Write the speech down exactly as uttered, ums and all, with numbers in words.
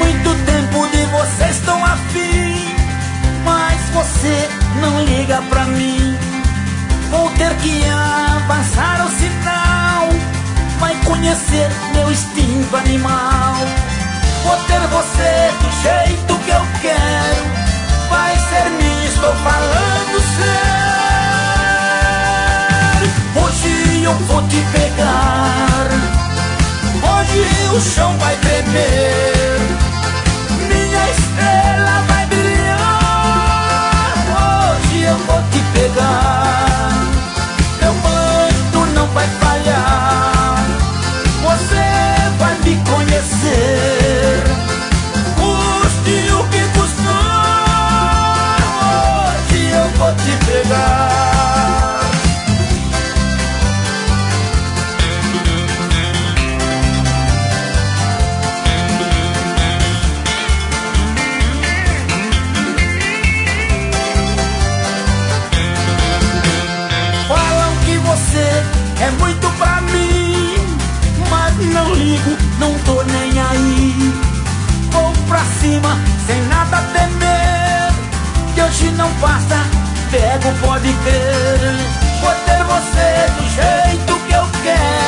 muito tempo de você estou afim, mas você não liga pra mim. Vou ter que avançar o sinal, vai conhecer meu instinto animal. Vou ter você do jeito que eu quero, vai ser minha, estou falando sério. Hoje eu vou te pegar, hoje o chão vai tremer, minha estrela vai brilhar. Hoje eu vou te pegar, meu manto não vai falhar, você vai me conhecer, custe o que custar. Hoje eu vou te pegar. É muito pra mim, mas não ligo, não tô nem aí. Vou pra cima, sem nada a temer, que hoje não basta, pego, pode crer. Vou ter você do jeito que eu quero,